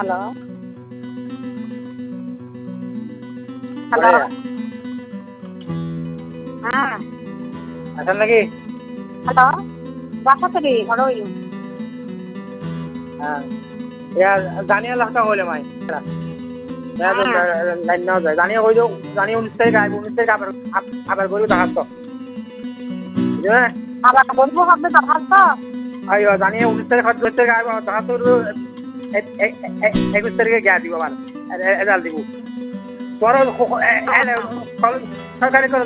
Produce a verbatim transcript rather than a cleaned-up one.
Hello hello হ্যাঁ আছেন নাকি? হ্যালো বাসাতে রে হলোই হ্যাঁ ইয়া জানিয়ে লাখটা হইলে মাই লাইন নাও যায় জানিয়ে হয়ে যাও জানিয়ে উনিশ তারিখ আইব উনিশ তারিখ আবার আবার বলবো দেখাচ্ছ বুঝলে আবার বলবো হবে দরখাস্ত আইও জানিয়ে উনিশ তারিখ দশ তারিখ আইব দেখাচ্ছ একুশ তারিখে গিয়া দিব আবার রেজাল্ট দিব তোর সরকারি